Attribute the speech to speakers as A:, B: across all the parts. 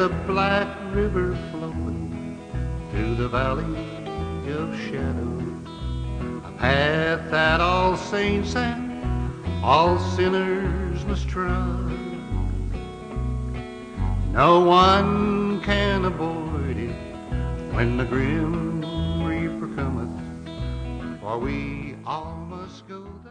A: a black river flowing through the valley of shadow, a path that all saints and all sinners must trod. No one can avoid it when the grim reaper cometh, for we all must go there.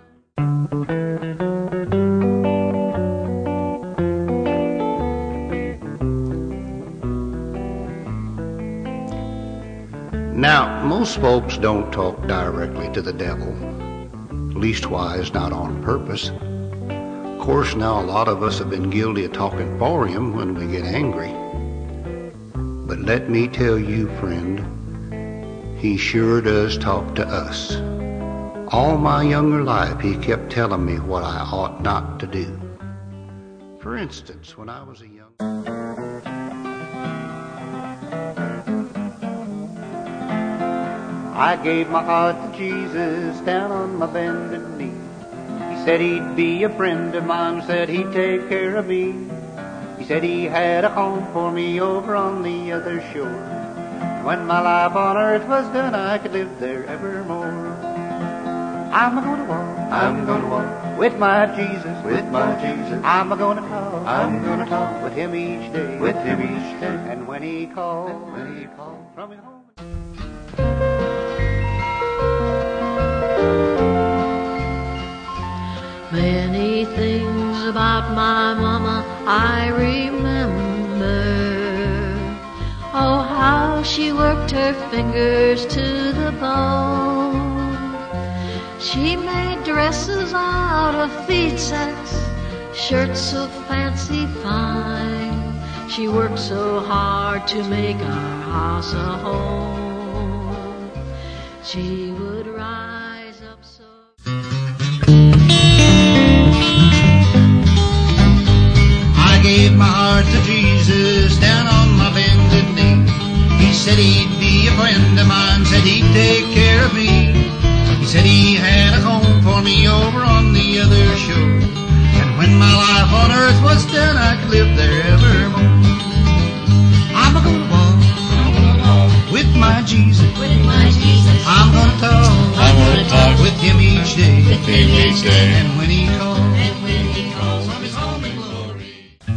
A: Now, most folks don't talk directly to the devil, leastwise not on purpose. Of course, now a lot of us have been guilty of talking for him when we get angry. But let me tell you, friend, he sure does talk to us. All my younger life, he kept telling me what I ought not to do. For instance, when I was a young... I gave my heart to Jesus down on my bended knee. He said he'd be a friend of mine, said he'd take care of me. He said he had a home for me over on the other shore. When my life on earth was done, I could live there evermore. I'm gonna walk with my Jesus, I'm gonna talk with him each day, And when he calls from his home.
B: Many things about my mama I remember. Oh, how she worked her fingers to the bone. She made dresses out of feed sacks, shirts so fancy fine. She worked so hard to make our house a home. She would rise up so...
A: I gave my heart to Jesus down on my bended knee. He said he'd be a friend of mine, said he'd take care of me. He said he had a home for me over on the other shore. And when my life on earth was done, I could live there evermore. I'm gonna walk with my Jesus. I'm gonna talk with him each day. And when he calls from his home in glory.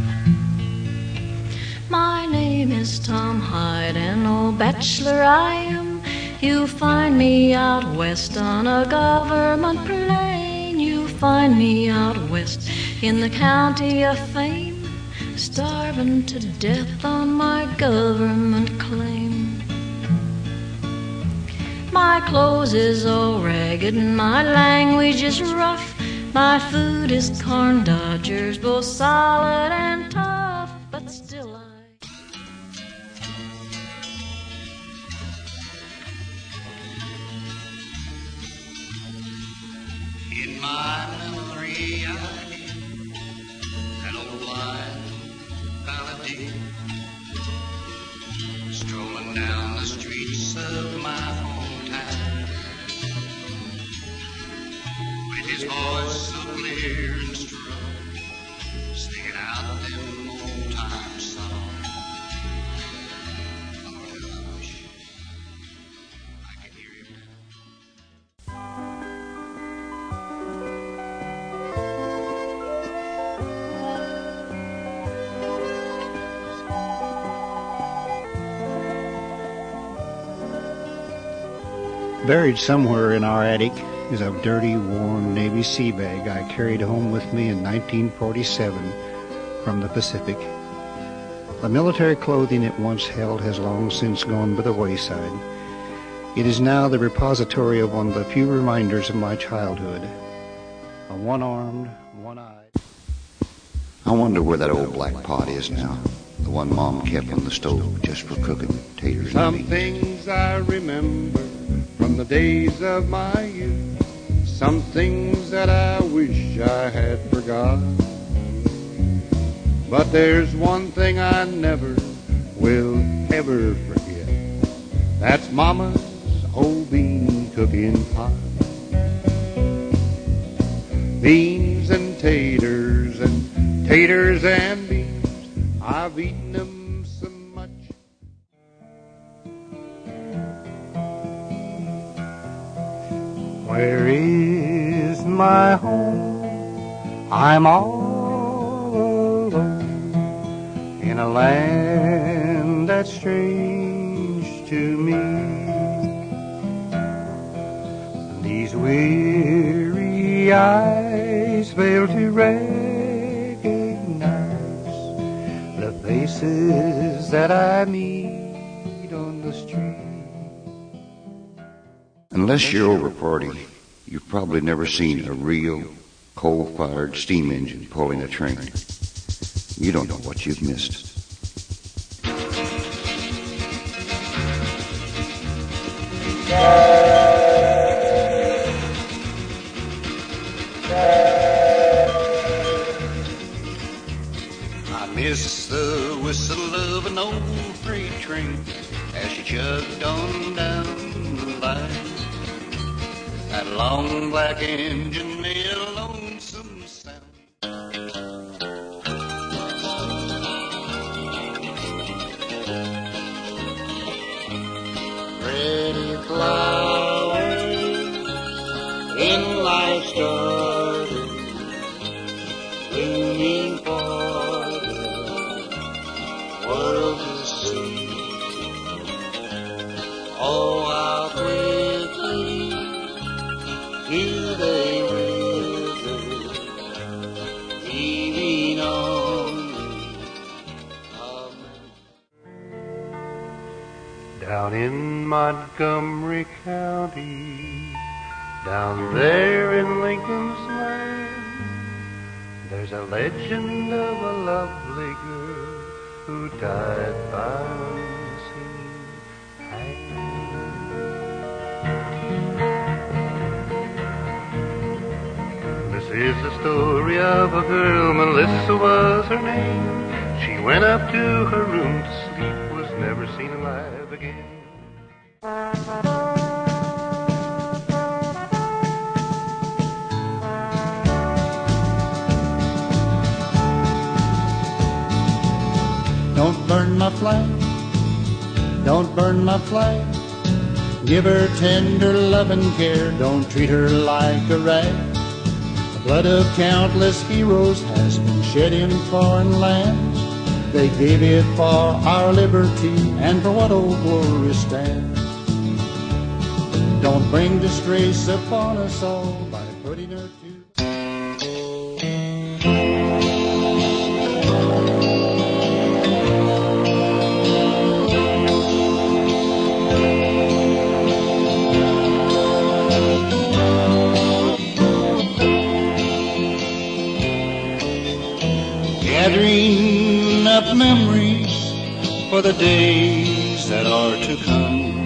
B: My name is Tom Hyde, an old bachelor I am. You'll find me out west on a government plane. You'll find me out west in the county of Fame, starving to death on my government claim. My clothes is all ragged and my language is rough. My food is corn dodgers, both solid and tough, but still
A: In my memory I hear that old line ballad, strolling down the streets of my hometown, with his voice so clear and strong, singing out them old time songs. Lord, I wish I could hear him now. Buried somewhere in our attic is a dirty, worn Navy sea bag I carried home with me in 1947 from the Pacific. The military clothing it once held has long since gone by the wayside. It is now the repository of one of the few reminders of my childhood. A one-armed, one-eyed...
C: I wonder where that old black pot is now. The one Mom kept on the stove just for cooking taters and beans.
A: Some things I remember from the days of my youth, some things that I wish I had forgot. But there's one thing I never will ever forget. That's Mama's old bean cooking pot. Beans and taters and beans, I've eaten them some
D: Where is my home? I'm all alone in a land that's strange to me. These weary eyes fail to recognize the faces that I meet on the street.
C: Unless you're over 40, you've probably never seen a real coal-fired steam engine pulling a train. You don't know what you've missed.
A: I miss the whistle of an old freight train as she chugged on down the line. That long black engine made a lonesome sound. Pretty flowers in life's garden, blooming for the world to see. Oh, how quickly do they wither, leaving only a
D: Down in Montgomery County, down there in Lincoln's land, there's a legend of a lovely girl who died by unseen hand. This is the story of a girl, Melissa was her name. She went up to her room to sleep, was never seen alive again.
A: Don't burn my flag, don't burn my flag. Give her tender love and care, don't treat her like a rag. The blood of countless heroes has been shed in foreign lands. They gave it for our liberty and for what old glory stands. Don't bring disgrace upon us all by putting her to gathering up memories for the days that are to come,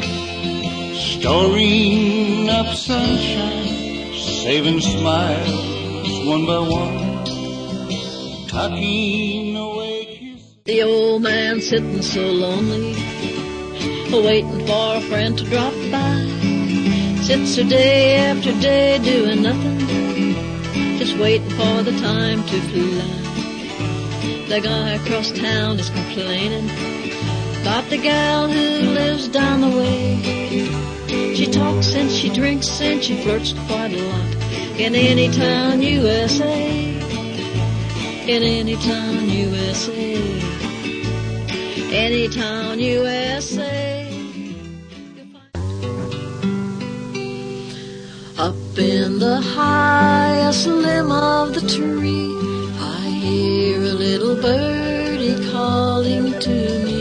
A: storing up sunshine, saving smiles one by one, tucking away kisses.
B: The old man sitting so lonely, waiting for a friend to drop by. Sits there day after day doing nothing, just waiting for the time to fly. The guy across town is complaining about the gal who lives down the way. She talks and she drinks and she flirts quite a lot in any town, USA. In any town, USA. Any town, USA. Up in the highest limb of the tree, I hear a little birdie calling to me.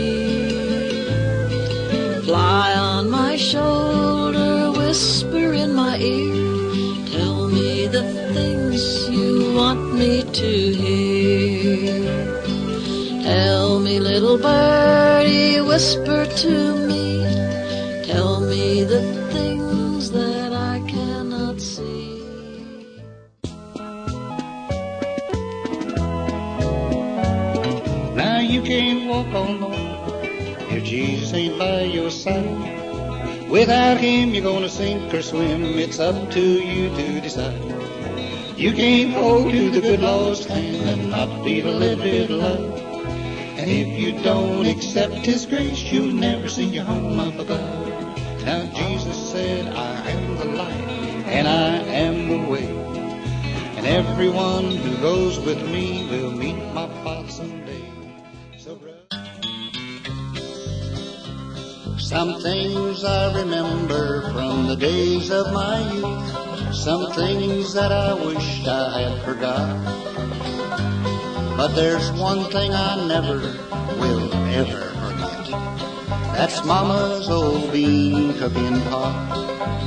B: Fly on my shoulder, whisper in my ear, tell me the things you want me to hear. Tell me, little birdie, whisper to me, tell me the things that I cannot see.
A: Now you can't walk on Lord if Jesus ain't by your side. Without him you're gonna sink or swim, it's up to you to decide. You can't hold to the good Lord's hand and not feel a little bit of love. And if you don't accept his grace, you'll never see your home up above. Now Jesus said, I am the light, and I am the way. And everyone who goes with me will meet my pa someday. So, some things I remember from the days of my youth, some things that I wished I had forgot. But there's one thing I never will ever forget. That's Mama's old bean cooking pot.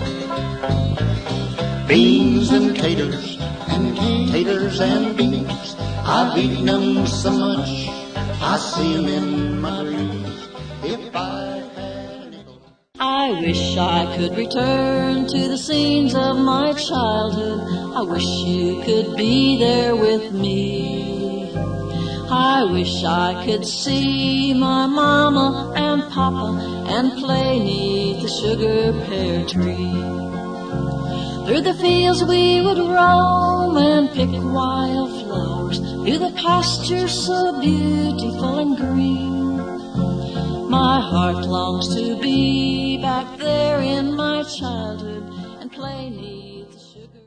A: Beans and taters and beans, I've eaten them so much I see them in my dreams. If I had a nickel,
B: I wish I could return to the scenes of my childhood. I wish you could be there with me. I wish I could see my mama and papa and play 'neath the sugar pear tree. Through the fields we would roam and pick wildflowers, through the pastures so beautiful and green. My heart longs to be back there in my childhood and play 'neath the sugar.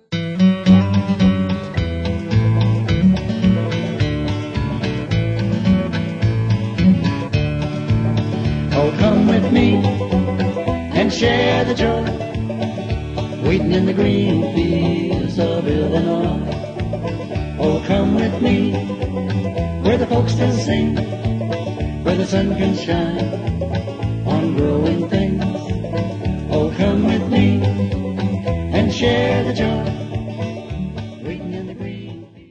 A: oh, come with me and share the joy, waiting in the green fields of Illinois. Oh, come with me where the folks still sing, where the sun can shine on growing things.